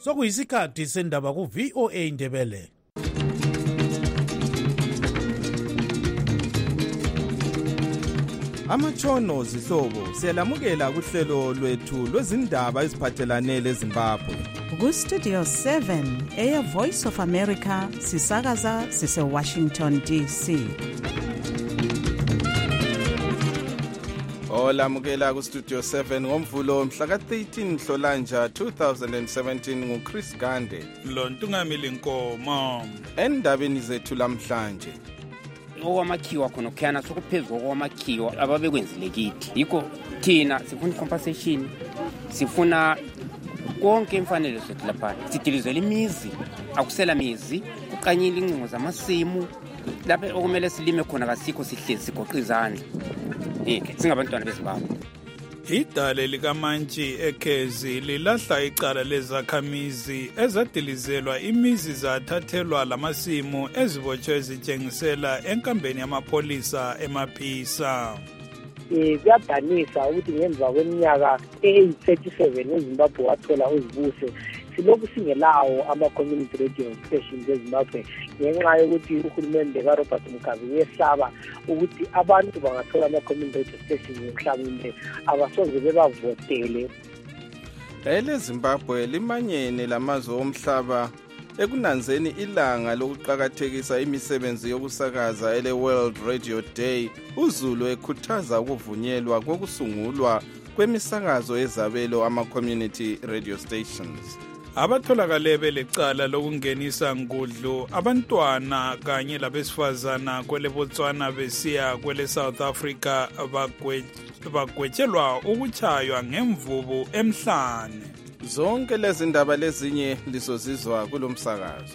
sokuyisikhathi sendaba ku-VOA Indebele. Amatshono zihlobo siyalamukela kuhlelo lwethu lwezindaba eziphathelane leZimbabwe. Ku-Studio 7 Air Voice of America sisakaza sise-Washington DC. Olamukela ku-Studio 7 ngomvulo mhla ka-13 Nhlolanja 2017 nguChris Gande. Lontungamili Nkomo. Endabeni zethu lamhlanje. Okwamakhiwa khona kukhana sokuphezulu okwamakhiwa ababekwenzile kithi. Yikho thina sifuna compensation, sifuna konke imfanelo zethu lapha. Sidilizela imizi, akusela mizi, kuqanyile incingo zamasimu. Lapha okumele silime khona kasikho sihlezi sigoqa izandla. Singabantwana beZimbabwe. Idale likaMantshi eKhezi lilahla icala lezakhamizi ezadilizelwa imizi zathathelwa lamasimu ezibotshwe ezitshengisela enkambeni yamapolisa eMaphisa. Kuyadanisa ukuthi ngemva kweminyaka eyi-37 eZimbabwe wathola uzibuse silokhu singelawo ama-community radio stations eZimbabwe ngenxa yokuthi uhulumende kaRobert Mugabe uyesaba ukuthi abantu bangathola ama-community radio stations mhlawumbe abasoze bebavotele. EleZimbabwe limanyene lamazwe omhlaba ekunanzeni ilanga lokuqakathekisa imisebenzi yokusakaza ele-World Radio Day. uZulu ekhuthaza ukuvunyelwa kokusungulwa kwemisakazo ezabelo ama-community radio stations. Abatholakale belecala lokungenisa ngudlu abantwana kanye labesifazana kwele Botswana besiya kwele South Africa bagwetshelwa ukuchaywa ngemvubu emhlane. Zonke lezi ndaba lezinye lisozizwa kulomsakazo.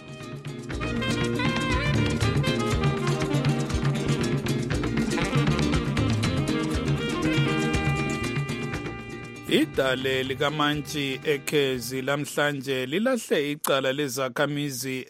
Idale likaMantshi eKhezi lamhlanje lilahle icala lezakhamizi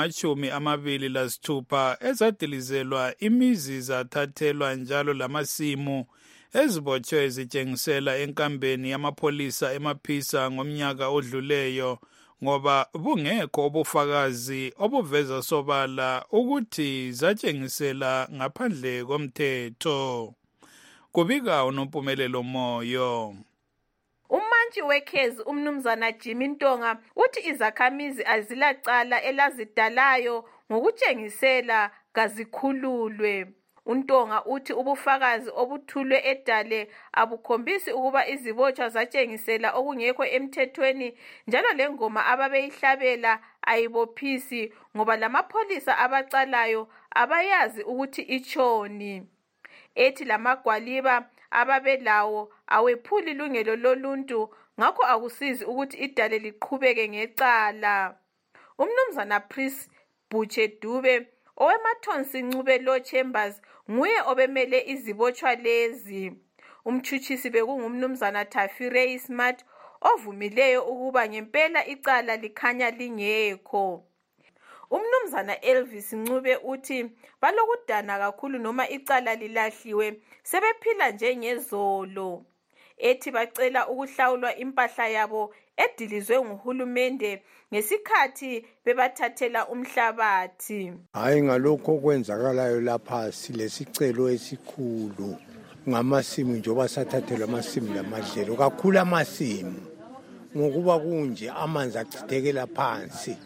ezingama-26 ezadilizelwa imizi zathathelwa njalo lamasimu ezibotshwe ezitshengisela enkambeni yamapolisa eMaphisa ngomnyaka odluleyo ngoba bungekho obufakazi obuveza sobala ukuthi zatshengisela ngaphandle komthetho. Kubika uNompumelelo Moyo. Umantshi weKhezi umnumzana Jimmy Ntonga uthi izakhamizi azilacala elazidalayo ngokutshengisela kazikhululwe. uNtonga uthi ubufakazi obuthulwe edale abukhombisi ukuba izibotshwa zatshengisela okungekho emthethweni njalo lengoma ababeyihlabela ayibophisi ngoba lamapolisa abacalayo abayazi ukuthi itshoni. Ethi lamagwaliba ababelawo awephuli ilungelo loluntu ngakho akusizi ukuthi idale liqhubeke ngecala. Umnumzana Prince Buchedube owemathonsi Ncube Law Chambers nguye obemele izibotshwa lezi. Umtshutshisi bekungumnumzana Tafire Smart ovumileyo ukuba ngempela icala likhanya lingekho. Umnumzana Elvis Ncube uthi balokudana kakhulu noma icala lilahliwe sebephila njengezolo. Ethi bacela ukuhlawulwa impahla yabo edilizwe nguhulumende ngesikhathi bebathathela umhlabathi. Hayi ngalokho okwenzakalayo lapha silesicelo esikhulu ngamasimu njengoba sathathelwa amasimu lamadlelo kakhulu amasimu ngokuba kunje amanzi achithekela phansi.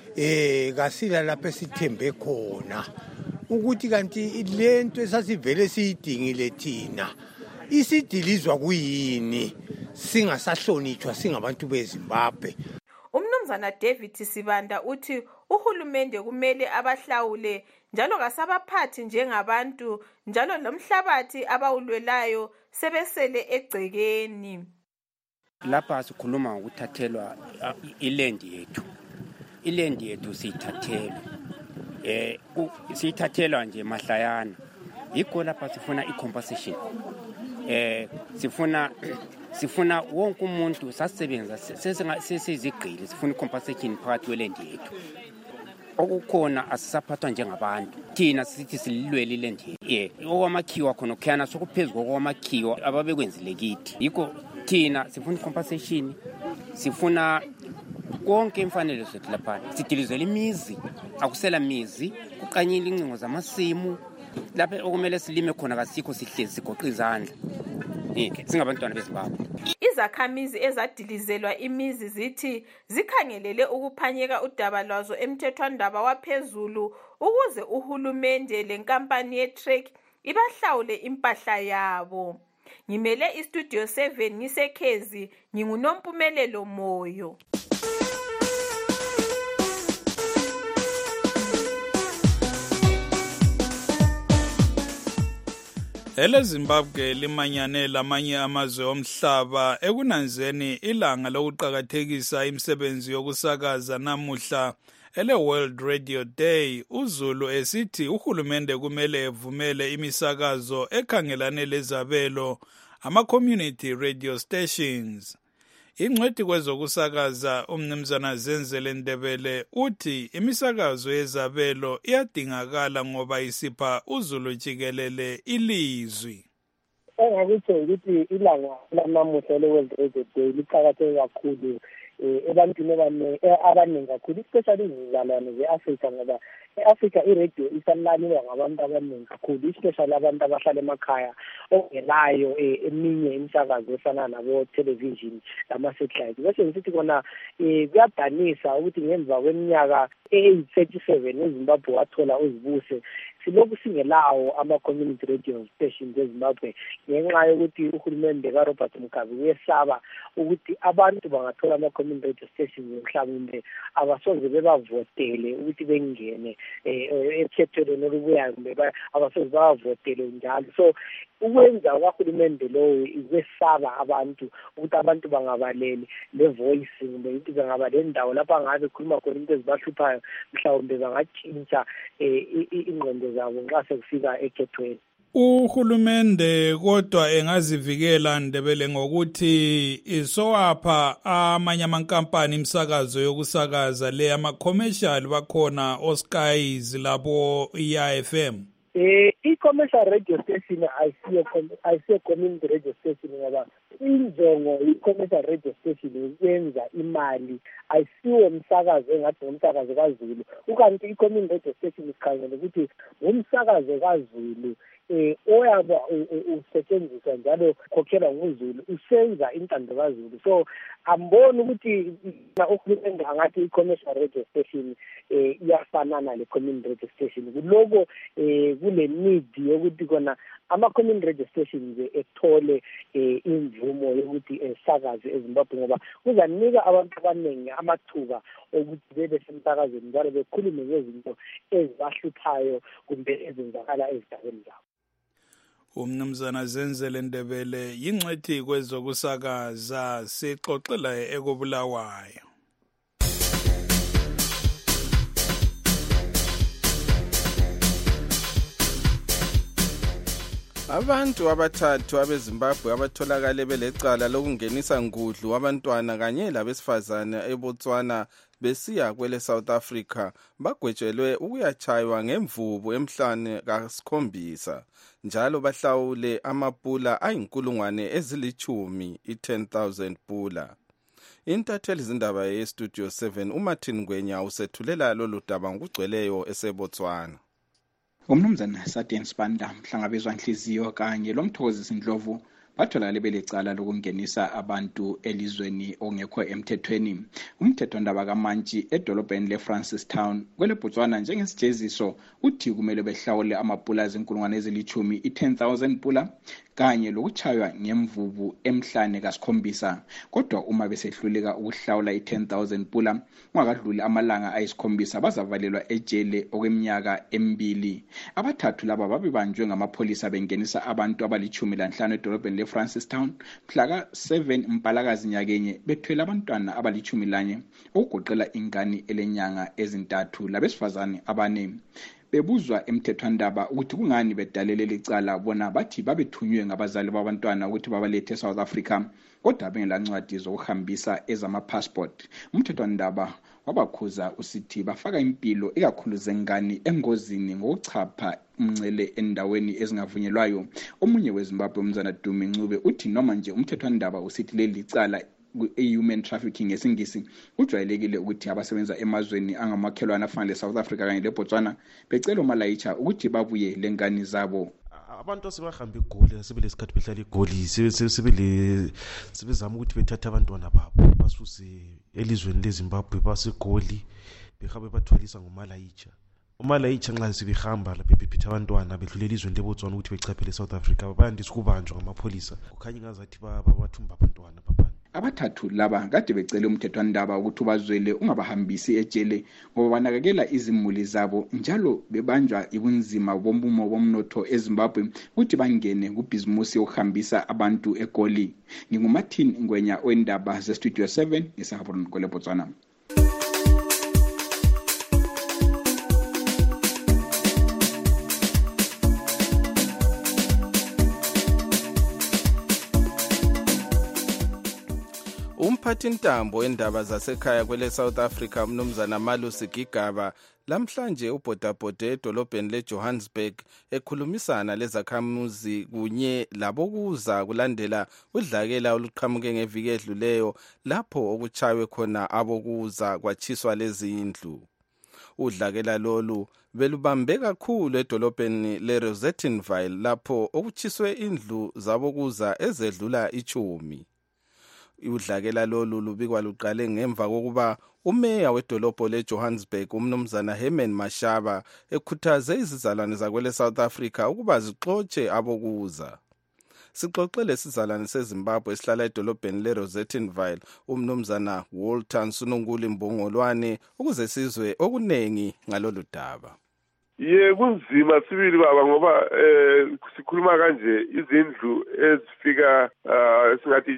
Kasila lapho esithembe khona ukuthi kanti lento esasivele siyidingile thina isidilizwa kuyini singasahlonitshwa singabantu beZimbabwe. Umnumzana David Sibanda uthi uhulumende kumele abahlawule njalo kasabaphathi njengabantu njalo lomhlabathi abawulwelayo sebesele egcekeni. Lapha sikhuluma ngokuthathelwa iland yethu. Iland yethu siyithathelwa. Siyithathelwa nje mahlayana. Yikho lapha sifuna i-compensation. Sifuna wonke umuntu sasebenza sesizigqile sifuna i-compensation phakathi kweland yethu. Okukhona asisaphathwa njengabantu. Thina sithi sililwela iland yethu. Okwamakhiwa khona kukhana sokuphezulu okwamakhiwa ababekwenzile kithi. Yikho thina sifuna i-compensation, sifuna konke imfanelo zethu lapha sidilizela imizi akusela mizi kuqanyile incingo zamasimu lapha okumele silime khona kasikho sihlezi sigoqa izandla singabantwana beZimbabwe. Izakhamizi ezadilizelwa imizi zithi zikhangelele ukuphanyeka udaba lwazo emthethwandaba waphezulu ukuze uhulumende lenkampani yeTrek ibahlawule impahla yabo. Ngimele iStudio 7 ngisekhezi nginguNompumelelo Moyo. EleZimbabwe limanyane lamanye amazwe omhlaba ekunanzeni ilanga lokuqakathekisa imisebenzi yokusakaza namuhla ele-World Radio Day. uZulu esithi uhulumende kumele evumele imisakazo ekhangelane lezabelo ama-community radio stations. Ingcwethi kwezokusakaza umnumzana Zenzele Ndebele uthi imisakazo yezabelo iyadingakala ngoba isipha uZulu jikelele ilizwi. Engakutho ukuthi ilanga lanamuhla le-World Radio Day liqakatheke kakhulu ebantwini abaningi kakhulu, especially izizalwane ze-Afrika, ngoba e-Afrika iradio isalalelwa ngabantu abaningi kakhulu, especially abantu abahlala emakhaya ongelayo eminye imisakazo efana nabo-television lama-satellite. Bese ngisithi kona kuyadanisa ukuthi ngemva kweminyaka 37 eZimbabwe wathola uzibuse silokhu singelawo ama-community radio stations eZimbabwe ngenxa yokuthi uhulumende kaRobert Mugabe uyesaba ukuthi abantu bangathola ama-community radio stations mhlawumbe abasoze bebavotele ukuthi bengene ekhethelweni olubuyayo, kumbe abasoze bavotele njalo. So ukwenza kwahulumende lowo ikwesaba abantu ukuthi abantu bangabaleli le-voice, kumbe ukuthi bangabaleli indawo lapho angabe khuluma khona into ezibahluphayo, mhlawumbe bangatshintsha ingqondo zabo nxa sekufika ekhethweni. Uhulumende kodwa engazivikela Ndebele ngokuthi isowapha amanye amankampani imsakazo yokusakaza le ama-commercial bakhona oSky's labo iFM. I-commercial radio station ayisiyo community radio station ngoba injongo i-commercial radio station ukwenza imali, ayisiwo umsakazo engathi ngumsakazo kaZulu. Ukanti i-community radio station ikhangela ukuthi ngumsakazo kaZulu oyaba usetshenziswa njalo khokhela nguZulu, usenza intando kaZulu. So amboni ukuthi uhulumende angathi i-commercial radio station iyafanana le-community radio station. Kuloko kule need yokuthi kona ama-community radio stations ethole imvumo yokuthi esakaze eZimbabwe, ngoba kuzanika abantu abaningi amathuba ukuthi bebe semsakazweni njalo bekhulume ngezinto ezibahluphayo kumbe ezenzakala ezigabeni zabo. Umnumzana Zenzele Ndebele yingcwethi kwezokusakaza sixoxela ekobulawayo. Abantu abathathu abeZimbabwe abatholakale belecala lokungenisa ngudlu wabantwana kanye labesifazane eBotswana besiya kwele South Africa bagwetshelwe ukuyachaywa ngemvubu emhlane ka7 njalo bahlawule amapula ayinkulungwane ezili10 i10,000 pula. Intatheli zindaba yeStudio 7 uMartin Ngwenya usethulela lolu daba ngokugcweleyo eseBotswana. Umnumzana Saden Spanda mhlangabezwa Nhliziyo kanye loMthokozisi Ndlovu batholakale belecala lokungenisa abantu elizweni ongekho emthethweni. Umthethwandaba kaMantshi edolobheni leFrancistown kwele Botswana njengesijeziso uthi kumele behlawule amapula ezinkulungwane ezili10 i10,000 pula kanye lokuchaywa ngemvubu emhlane ka7. Kodwa uma besehluleka ukuhlawula i10,000 pula ungakadluli amalanga ayi7 bazavalelwa ejele okweminyaka 2. Abathathu laba babebanjwe ngamapholisa bengenisa abantu abali15 edolobheni leFrancistown mhla ka7 Mpalakazi nyakenye bethwele abantwana abali11 okugoqela ingane elenyanga ezintathu labesifazane abane. Bebuzwa emthethwandaba ukuthi kungani bedalele licala bona bathi babethunywe ngabazali babantwana ukuthi babalethe eSouth Africa kodwa bengelancwadi zokuhambisa ezama-passport. Umthethwandaba wabakhuza usithi bafaka impilo ikakhulu zengane engozini ngokuchapha umncele endaweni ezingavunyelwayo. Omunye weZimbabwe umnumzana Dumi Ncube uthi noma nje umthethwandaba usithi leli cala human trafficking ngesingisi kujwayelekile ukuthi abasebenza emazweni angamakhelwana afana leSouth Africa kanye leBotswana becela uMalaitsha ukuthi babuye lengane zabo. Abantu asebahamba igoli asebele isikhathi behlala igoli sebezama ukuthi bethathe abantwana babo basuse elizweni leZimbabwe basegoli behabe bathwalisa ngoMalaitsha. uMalaitsha nxa sebehamba lapha bephethe abantwana bedlulela izweni leBotswana ukuthi bechaphele South Africa bayandisa ukubanjwa ngamapholisa kukhanya ngazathi bathumba abantwana papa. Abathathu laba kade becela umthethwandaba ukuthi ubazwele ungabahambisi ejele ngoba banakekela izimuli zabo njalo bebanjwa ibunzima bombumo bomnotho eZimbabwe ukuthi bangene kubhizimusi yokuhambisa abantu egoli. NginguMartin Ngwenya wendaba zeStudio 7 eSahabron koleBotswana. Umphathintambo wendaba zasekhaya kwele South Africa umnumzana Malusi Gigaba lamhlanje ubhodabhode edolobheni leJohannesburg ekhulumisana lezakhamuzi kunye labokuza kulandela udlakela oluqhamuke ngeviki edluleyo lapho okuchaywe khona abokuza kwatshiswa lezindlu. Udlakela lolu belubambe kakhulu edolobheni leRosettenville lapho okuchiswe indlu zabokuza ezedlula 10. Udlakela lolu lubikwa luqale ngemva kokuba umeya wedolobho leJohannesburg umnumzana Herman Mashaba ekhuthaze izizalwane zakwele South Africa ukuba zixoxe abokuza. Sixoxele isizalwane seZimbabwe esihlala edolobheni leRosettenville umnumzana Walter Sununguli Mbongolwane ukuze sizwe okunengi ngalolu daba. Kunzima sibili baba ngoba sikhuluma kanje izindlu ezifika singathi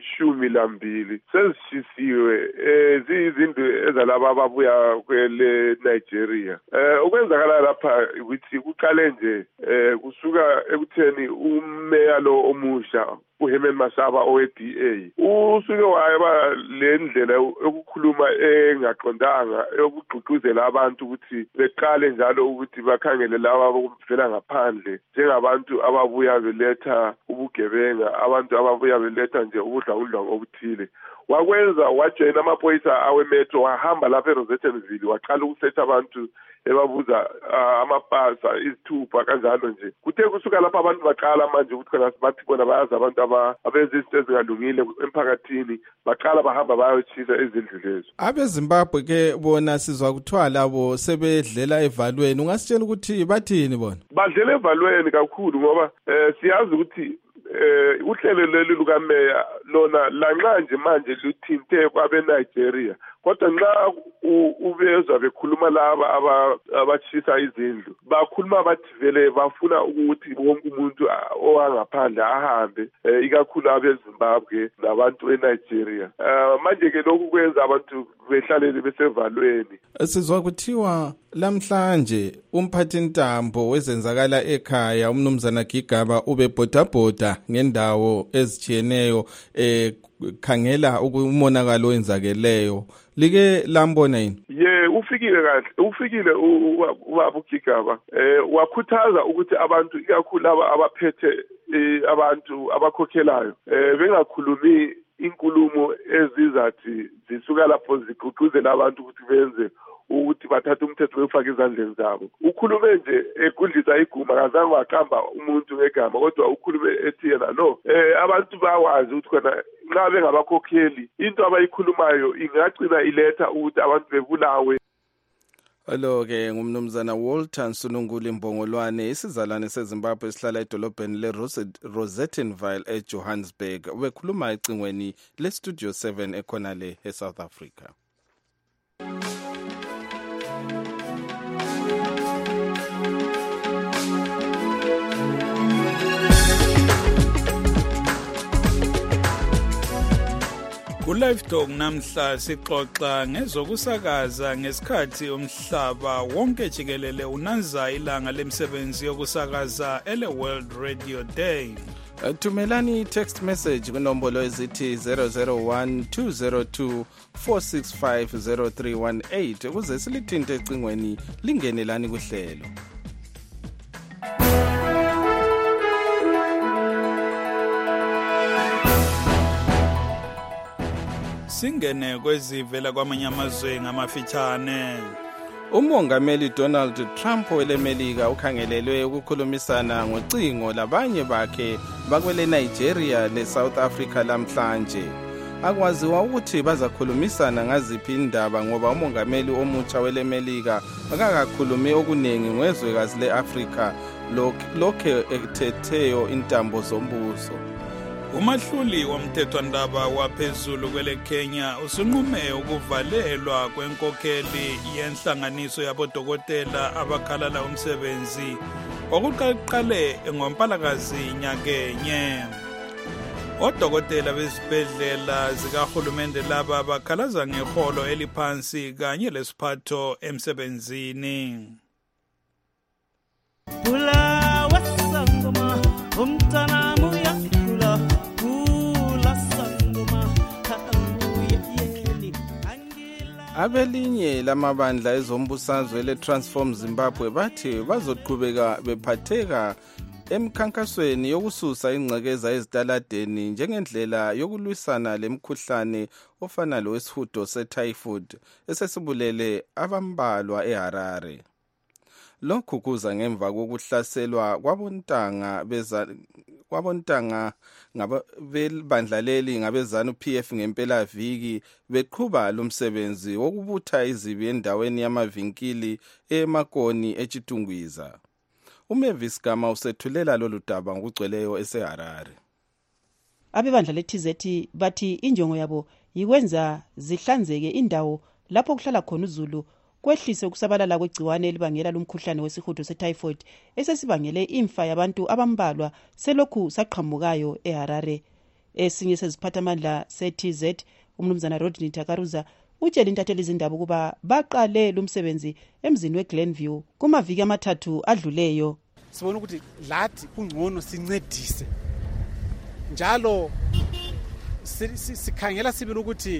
12 sezishisiwe izindlu ezalaba ababuya kwele Nigeria. Okwenzakala lapha ukuthi kuqale nje kusuka ekutheni umeya lo omusha uHerman Mashaba oweDA usuke wayeba le ndlela yokukhuluma engaqondanga yokugqugquzela abantu ukuthi beqale njalo ukuthi bakhangele laba abavela ngaphandle njengabantu ababuya beletha ubugebenga abantu ababuya beletha nje ubudlwangudlwangu obuthile. Wakwenza wajoyina amaphoyisa awemetro wahamba lapha eRosettenville waqala ukusetha abantu ebabuza amapasa izithupha kanjalo nje. Kuthe kusuka lapha abantu baqala manje ukuthi khona bathi bona bayazi abantu abenza izinto ezingalungile emphakathini baqala bahamba bayochisa izindlu lezo. AbeZimbabwe ke bona sizwa kuthiwa labo sebedlela evalweni. Ungasitshela ukuthi bathini bona? Badlela evalweni kakhulu ngoba siyazi ukuthi uhlelo leli lukameya lona lanxa nje manje luthinte kwabe Nigeria kodwa nxa ubezwa bekhuluma laba abachisa izindlu bakhuluma bathi vele bafuna ukuthi wonke umuntu owangaphandle ahambe ikakhulu abeZimbabwe nabantu eNigeria. Manje ke lokhu kwenza abantu behlalele besevalweni. Sizwa kuthiwa lamhlanje umphathintambo wezenzakala ekhaya umnumzana Gigaba ubebhodabhoda ngendawo ezitshiyeneyo khangela umonakalo owenzakeleyo. Like lambona yini? Ufikile kahle. Ufikile ubaba uGigaba. Wakhuthaza ukuthi abantu ikakhulu abaphethe abantu abakhokhelayo bengakhulumi inkulumo ezizathi zisuka lapho zigqugquzela abantu ukuthi benze ukuthi bathathe umthetho wefaka izandleni zabo. Ukhulume nje ekudlisa iguma kazange waqamba umuntu ngegama kodwa ukhulume ethi yena no abantu bawazi ukuthi khona nxa bengabakhokheli into abayikhulumayo ingagcina iletha ukuthi abantu bebulawe. Alo-ke ngumnumzana Walter Sununguli Mbongolwane isizalwane seZimbabwe esihlala edolobheni leRosettenville eJohannesburg ubekhuluma ecingweni leStudio 7 ekhona le eSouth Africa. Live Talk namhla sixoxa ngezokusakaza ngesikhathi umhlaba wonke jikelele unanza ilanga lemsebenzi yokusakaza ele World Radio Day. Thumelani text message kunombolo ezithi 001-202-465-0318 ukuze silithinte ecingweni lingenelani kuhlelo. singene kwezivela kwamanye amazwe ngamafitshane. Umongameli Donald Trump welemelika ukhangelelwe ukukhulumisana ngocingo labanye bakhe bakwele Nigeria leSouth Africa lamhlanje. Akwaziwa ukuthi bazakhulumisana ngaziphi indaba ngoba umongameli omutsha welemelika akakakhulumi okunengi ngezwekazi leAfrika lokhe ethetheyo intambo zombuso. Umahluli womthethwandaba waphezulu kwele Kenya usunqume ukuvalelwa kwenkokheli yenhlanganiso yabodokotela abakhalala umsebenzi okuqale ngoMpalakazi nyakenye. Odokotela bezibhedlela zikahulumende laba bakhalaza ngeholo eliphansi kanye lesiphatho emsebenzini. Bula wasangoma umntana muya bula bula sangoma Abelinye lamabandla ezombusazwe leTransform Zimbabwe bathi bazoqhubeka bephatheka emkhankasweni yokususa ingcekeza ezitaladeni njengendlela yokulwisana lemkhuhlane ofana lowesihudo setyphoid esesibulele abambalwa eHarare. Lokhu kuza ngemva kokuhlaselwa kwabontanga bebandla leli ngabezanu PF ngempela viki beqhuba lomsebenzi wokubutha izibi endaweni yamavinkili eMakoni eChitungwiza. Umavis Gama usethulela lolu daba ngokugcweleyo eseHarare. Abebandla leTZ bathi injongo yabo yikwenza zihlanzeke indawo lapho kuhlala khona uZulu kwehlise ukusabalala kwegciwane elibangela lumkhuhlane wesihudo setyphoid esesibangele imfa yabantu abambalwa selokhu saqhamukayo eHarare. Esinye seziphathamandla seTZ umnumzana Rodney Takaruza utshela intatheli izindaba ukuba baqale lumsebenzi emzini weGlenview kumaviki amathathu adluleyo. Sibona ukuthi lathi kungcono sincedise njalo sikhangela sibili ukuthi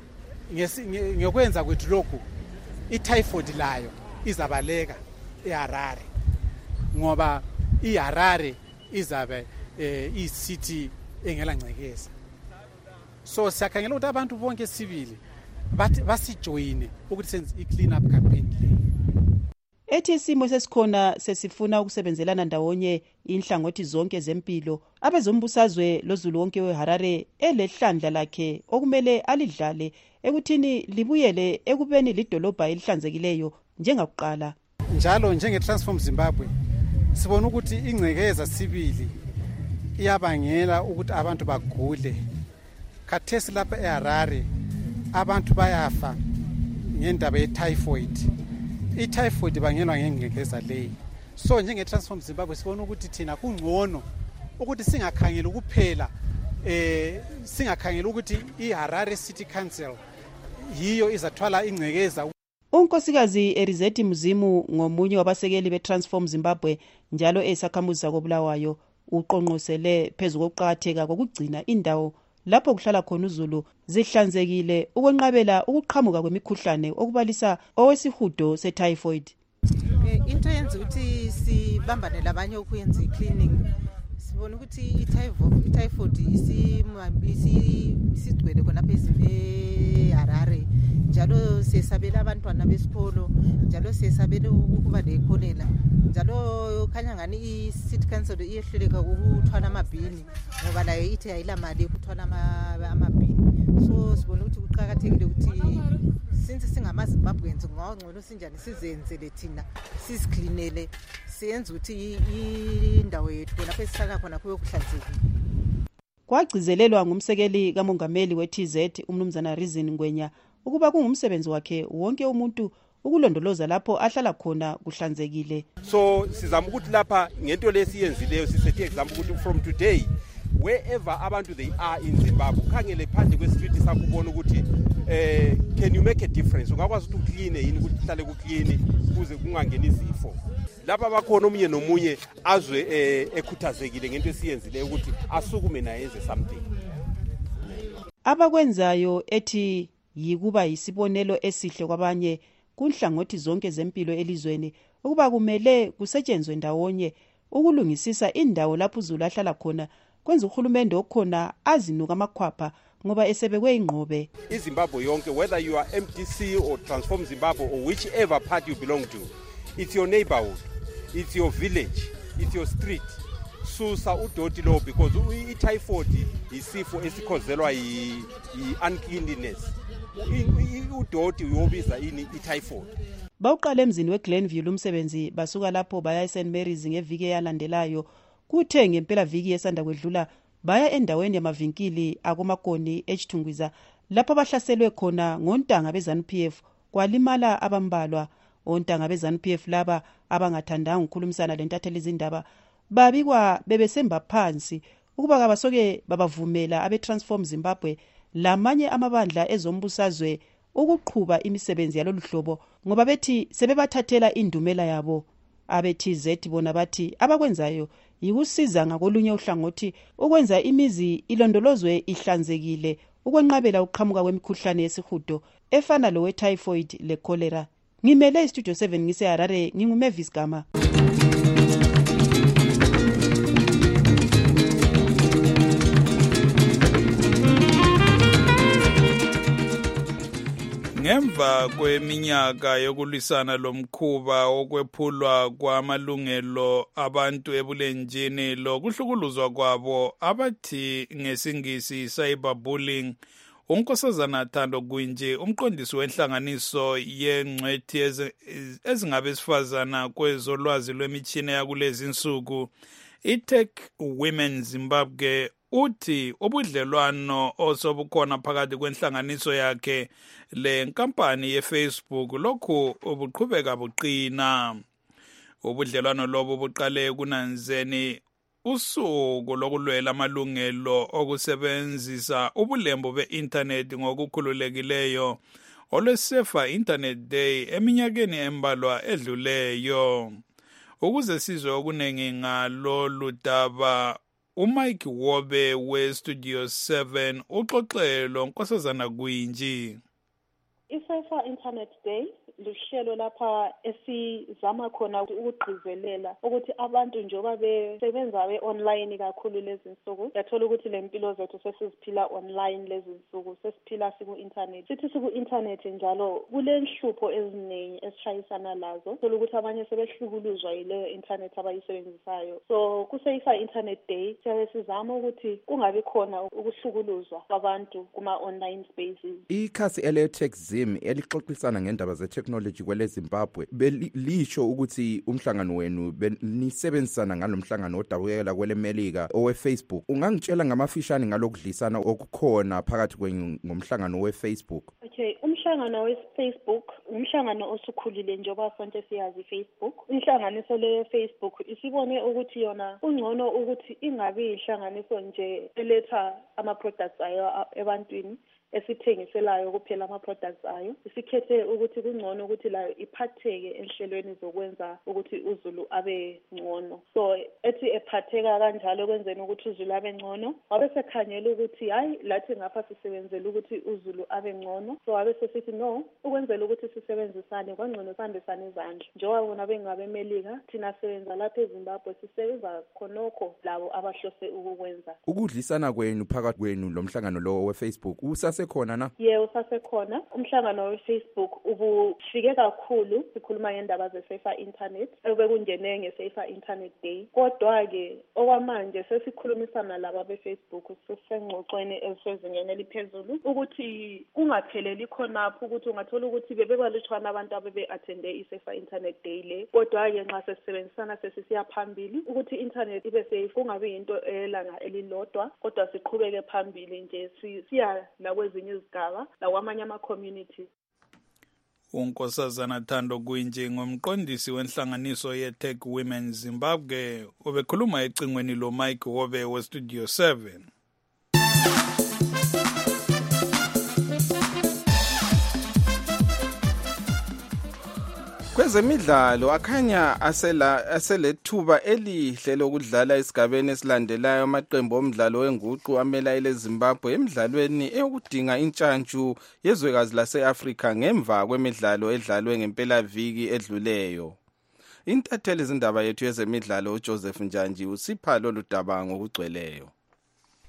ngekwenza kwethu lokhu ityphoid layo izabaleka eHarare ngoba iHarare izabe icity engela ngcekeza. So siyakhangela ukuthi abantu bonke sibili bathi basijoyine ukuthi senze i-clean up campaign le. Ethi isimo sesikhona sesifuna ukusebenzelana ndawonye inhlangothi zonke zempilo abezombusazwe loZulu wonke weHarare elehlandla lakhe okumele alidlale ekuthini libuyele ekubeni lidolobha elihlanzekileyo njengakuqala. Njalo njengeTransform Zimbabwe sibona ukuthi ingcekeza sibili iyabangela ukuthi abantu bagule. Khathesi lapha eHarare abantu bayafa ngendaba yetyphoid. Ityphoid bangelwa ngengcekeza leyi. So njengeTransform Zimbabwe sibona ukuthi thina kungcono ukuthi singakhangela kuphela singakhangela ukuthi iHarare City Council yiyo izathwala ingcekeza. Unkosikazi Erizeti Muzimu ngomunye wabasekeli beTransform Zimbabwe njalo esakhamuza koBulawayo uqonqosele phezulu kokuqhatheka kokugcina indawo lapho kuhlala khona uZulu zihlanzekile ukwenqabela ukuqhamuka kwemikhuhlane okubalisa owesihudo setyphoid. Into yenza ukuthi sibambane labanye ukuyenza icleaning. Sibona ukuthi ityphoid isigcwele khona phezulu eHarare. Njalo sesabela abantwana besikolo, njalo sesabela ukuba lekholela. Njalo khanya ngani iCity Council iyehluleka ukuthwala amabhini ngoba layo ithi ayilamali yokuthwala amabhini. So sibona ukuthi kuqhakathekile ukuthi since singamaZimbabweans ngcono sinjani sizenzele thina sizicleanele siyenza ukuthi indawo yethu lapho esihlala khona kube kuhlanzekile. Kwagcizelelwa ngumsekeli kamongameli weTZ umnumzana Reason Ngwenya ukuba kungumsebenzi wakhe wonke umuntu ukulondoloza lapho ahlala khona kuhlanzekile. So sizama ukuthi lapha ngento lesiyenzileyo sisethi example ukuthi from today wherever abantu they are in Zimbabwe khangele phandle kwesitreet sakubona ukuthi can you make a difference ungakwazi ukuthi clean yini ukuthi hlale ku clean kuze kungangeni izifo. Lapha bakhona omunye nomunye azwe ekhuthazekile ngento esiyenzileyo ukuthi asukume naye enze something. Abakwenzayo ethi yikuba yisibonelo esihle kwabanye kunhlangothi zonke zempilo elizweni ukuba kumele kusetshenzwe ndawonye ukulungisisa indawo lapho uZulu ahlala khona kwenza uhulumende okhona azinuka amakhwapha ngoba esebekwe ingqobe. iZimbabwe yonke, whether you are MDC or Transform Zimbabwe or whichever party you belong to, it's your neighborhood, it's your village, it's your street. Susa udoti lo because i-typhoid isifo esikhozelwa i-uncleanliness. Udoti uyobiza ini i-typhoid. Bawuqala emzini weGlenville umsebenzi basuka lapho baya eSt Mary's ngeviki eyalandelayo. Kuthe ngempela viki esanda kwedlula baya endaweni yamavinkili akomakoni eChitungwiza lapho bahlaselwe khona ngontanga beZANU-PF kwalimala abambalwa. Ontanga beZANU-PF laba abangathandanga ukukhulumisana lentatheli izindaba babikwa bebesemba phansi ukuba kabasoke babavumela abeTransform Zimbabwe lamanye amabandla ezombusazwe ukuqhuba imisebenzi yalolu hlobo ngoba bethi sebebathathela indumela yabo. AbeTZ bona bathi abakwenzayo yikusiza ngakolunye uhlangothi ukwenza imizi ilondolozwe ihlanzekile ukwenqabela ukuqhamuka kwemikhuhlane yesihudo efana lo we-typhoid le-cholera. Ngimele iStudio 7 ngiseHarare, nginguMavis Gama. Ngemva kweminyaka yokulwisana lomkhuba okwephulwa kwamalungelo abantu ebulenjini lokuhlukuluzwa kwabo abathi ngesingisi cyberbullying, uNkosazana Thando Gwinje, umqondisi wenhlanganiso yengcwethi ezingabesifazana kwezolwazi lwemitshina yakulezi insuku iTech Women Zimbabwe, uthi ubudlelwano osobukhona phakathi kwenhlanganiso yakhe le nkampani yeFacebook lokhu ubuqhubeka buqina. Ubudlelwano lobo buqale kunanzeni usuku lokulwela amalungelo okusebenzisa ubulembu be-internet ngokukhululekileyo olweSafer Internet Day eminyakeni embalwa edluleyo. Ukuze sizwe okunengi ngalolu daba, uMike Wobe weStudio 7 uxoxelo Nkosazana Gwinje. iSafer Internet Day luhlelo lapha esizama khona ukugqizelela ukuthi abantu njengoba besebenza be-online kakhulu lezi nsuku, yathola ukuthi le mpilo zethu sesiziphila online lezi nsuku, sesiphila siku-internet. Sithi siku-internet njalo kulenhlupho eziningi esishayisana lazo, thola ukuthi abanye sebehlukuluzwa yileyo internet abayisebenzisayo. So kuSafer Internet Day siyabe sizama ukuthi kungabi khona ukuhlukuluzwa kwabantu kuma-online spaces. Ikhasi ele-Tech Zim elixoxisana ngendaba ze-technology kwele Zimbabwe belisho ukuthi umhlangano wenu benisebenzisana ngalomhlangano odabukela kwele Melika owe-Facebook. Ungangitshela ngamafishane ngalokudlisana okukhona phakathi kwenu ngomhlangano we-Facebook? Okay, umhlangano we-Facebook umhlangano osukhulile njengoba sonke siyazi Facebook. Inhlanganiso le-Facebook isibone ukuthi yona kungcono ukuthi ingabi inhlanganiso nje eletha ama-products ayo ebantwini esithengiselayo kuphela ama-products ayo. Isikhethe ukuthi kungcono ukuthi layo iphatheke enhlelweni zokwenza ukuthi uZulu abe ngcono. So ethi ephatheka kanjalo kwenzeni ukuthi uZulu abe ngcono, wabe sekhanyela ukuthi hayi lathi ngapha sisebenzela ukuthi uZulu abe ngcono. So wabe sesithi no, ukwenzela ukuthi sisebenzisane kwangcono sihambisane izandla. Njengoba bona bengabe eMelika, thina sebenza lapha eZimbabwe sisebenza khonokho labo abahlose ukukwenza. Ukudlisana kwenu phakathi kwenu lomhlangano lo we-Facebook usasekhona na? Yebo, usasekhona. Umhlangano we-Facebook ubufike kakhulu sikhuluma ngendaba ze-Safer Internet ebekungene nge-Safer Internet Day. Kodwa-ke okwamanje sesikhulumisana laba be-Facebook sisengxoxweni elisezingeni eliphezulu ukuthi kungapheleli khonapho, ukuthi ungathola ukuthi bebebalutshwana abantu abebe-athende i-Safer Internet Day le. Kodwa-ke nxa sesisebenzisana sesisiya phambili ukuthi i-internet ibe safe, kungabi yinto elanga elilodwa, kodwa siqhubeke phambili nje siya nakwezinye izigaba nakwamanye ama-community. uNkosazana Thando Gwinje ngumqondisi wenhlanganiso ye-Tech Women Zimbabwe obekhuluma ecingweni lo Mike Wobe weStudio 7. Kwezemidlalo akhanya aselethuba elihle lokudlala esigabeni esilandelayo amaqembu omdlalo wenguqu amela ile Zimbabwe emidlalweni eyokudinga intshantshu yezwekazi lase-Afrika ngemva kwemidlalo edlalwe ngempelaviki edluleyo. Intatheli izindaba yethu yezemidlalo uJoseph Njanji usipha lolu daba ngokugcweleyo.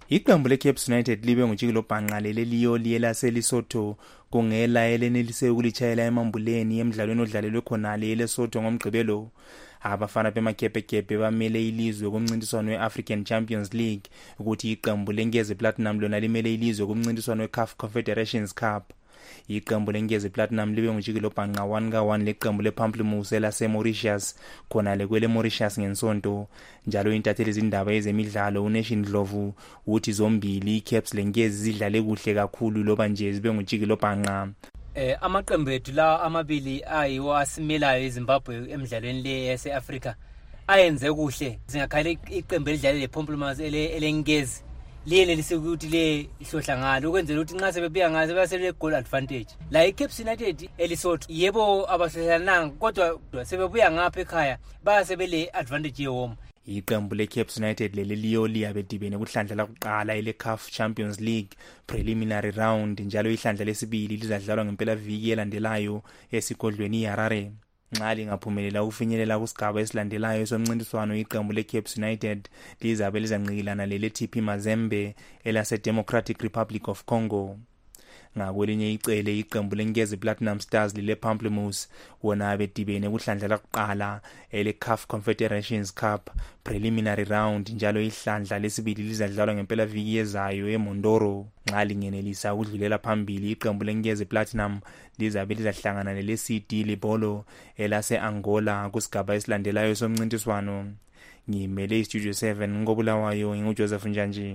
Iqembu leCaps United libe ngujikilobhanqa leliyo lelaseLesotho kungela elenelise ukulitshayela emambuleni emidlalweni odlalelwe khonale eLesotho ngomgqibelo. Abafana bemakepekepe bamele ilizwe kumncintiswano weAfrican Champions League ukuthi iqembu leNgezi Platinum lona limele ilizwe kumncintiswano weCAF Confederations Cup. Iqembu leNgezi Platinum libe ngujikilobhanqa 1-1 leqembu lePamplemousse elaseMauritius khonale kwele Mauritius ngensonto. Njalo intatheli izindaba ezemidlalo uNation Dlovu uthi zombili iCaps leNgezi zidlale kuhle kakhulu loba nje zibe ngujikilobhanqa. Amaqembu ethu la amabili ayiwo asimelayo eZimbabwe emidlalweni le yaseAfrika ayenze kuhle. Zingakhale iqembu elidlale lePamplemousse eleNgezi lele lisekuthi le ihlohla ngalo ukwenzela ukuthi nxa sebebuya ngaze basele goal advantage. La iCaps United eLesotho yebo abahlelananga kodwa sebebuya ngapha ekhaya basebele advantage yehome. Iqembu leCaps United leliyo liyabedibene kuhlandla lakuqala eleCAF Champions League preliminary round njalo ihlandla lesibili lizadlalwa ngempela viki elandelayo esigodlweni iHarare. Nxa lingaphumelela ufinyelela kusigaba esilandelayo somncintiswano iqembu leCaps United lizabe lizanqikilana leTP Mazembe elaseDemocratic Republic of Congo. Ngakwelinye icele iqembu leNgezi Platinum Stars lePamplemousse wona bedibene kuhlandla lakuqala eleCAF Confederations Cup preliminary round njalo ihlandla lesibili lizadlalwa ngempela viki yezayo eMondoro. Nxa lingenelisa ukudlulela phambili iqembu leNgezi Platinum lizabe lizahlangana neleCD Lebolo elase-Angola kusigaba esilandelayo somncintiswano. Ngimele iStudio 7 ngobulawayo nginguJoseph Njanji.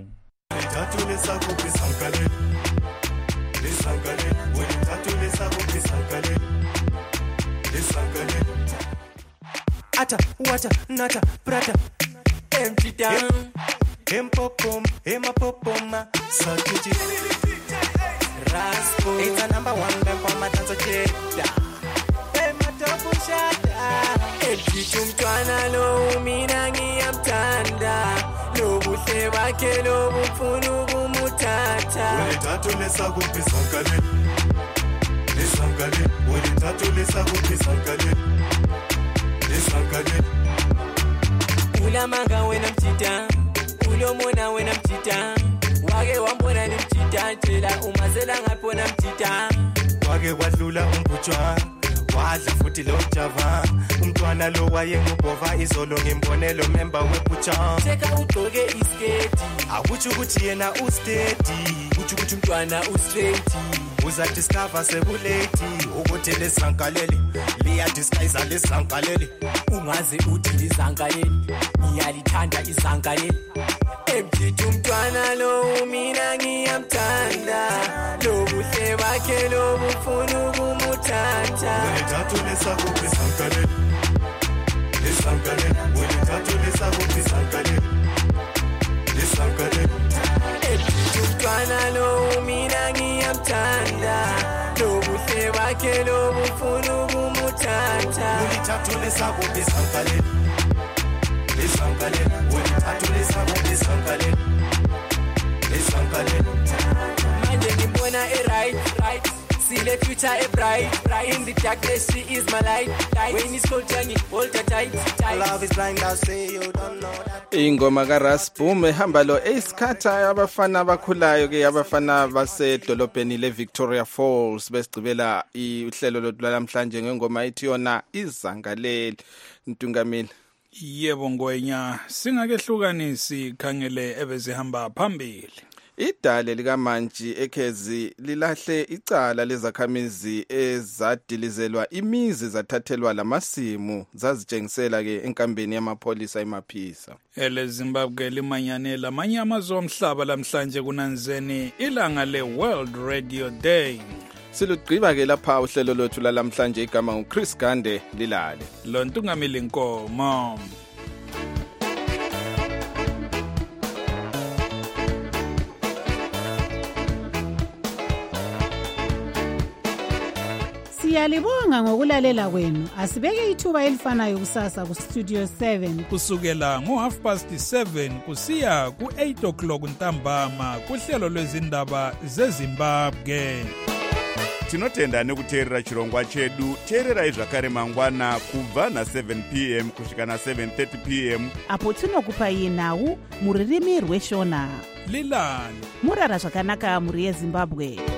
Ata, wata, nata, prata, empty down, empopom, emapopoma, sakuti, raspo, it's a number one bempoma, that's a jeda, ematopo shada, empty tumtwana lo, minangi amtanda, lo bute wake lo bufunu gumutata, wetatu lesa gupisankale, lesankale, wetatu lesa gupisankale, ulamanga wena mchita ulomona wena mchita wake wambona ni mchita tshela umazela ngapona mchita wake kwadlula umbutshwa wadla futhi lo java umntwana lo wayengubhova izolo ngimbonelo member webucha seka ugqoke isketi akuthi ukuthi yena ustedi uthi ukuthi umntwana ustraight uza discover sebuleti ukuthi lesankaleli liya disguise lesankaleli ungaze uthi lisankaleli ngiyalithanda isankaleli emjithi umntwana lo mina ngiyamthanda lo buhle bakhe lo bufuna ukumuthatha wethathu lesakuphi sankaleli lesankaleli wethathu lesakuphi sankaleli lesankaleli emjithi umntwana lo mina ngiyamthanda lo buhle bakhe lo bufuna ukumuthatha wethathu lesakuphi sankaleli lesankaleli wethathu lesakuphi sankaleli lesankaleli manje ngimbona right see the future a bright in the darkness she is my light when it's cold jangi hold her tight love is blind I say you don't know that ingoma kaRasboom ehamba lo Ace abafana abakhulayo ke abafana basedolobheni leVictoria Falls besigcibela ihlelo lodlala namhlanje ngengoma ethi yona izangaleli Ntungamile. Yebo Ngwenya singakehlukanisi khangele ebezihamba phambili. Idale likaMantshi ekhezi lilahle icala lezakhamizi ezadilizelwa imizi zathathelwa lamasimu zazitshengisela ke enkambeni yamapholisa eMaphisa. EleZimbabwe limanyanela amanye amazwe omhlaba lamhlanje kunanzeni ilanga le-World Radio Day. Silugqiba ke lapha uhlelo lothu lalamhlanje igama nguChris Gande lilale. Lo Ntungamile Nkomo. Siyalibonga ngokulalela kwenu. Asibeke ithuba elifanayo kusasa ku Studio 7 kusukela ngo7:30 kusiya ku8 o'clock ntambama kuhlelo lwezindaba zeZimbabwe. Tinotenda nekuteerera chirongwa chedu. Teererai zvakare mangwana kubva na7 p.m. kusvika na7:30 p.m. apo tinokupai nhau muririmi rweshona. lilani murara zvakanaka mhuri yezimbabwe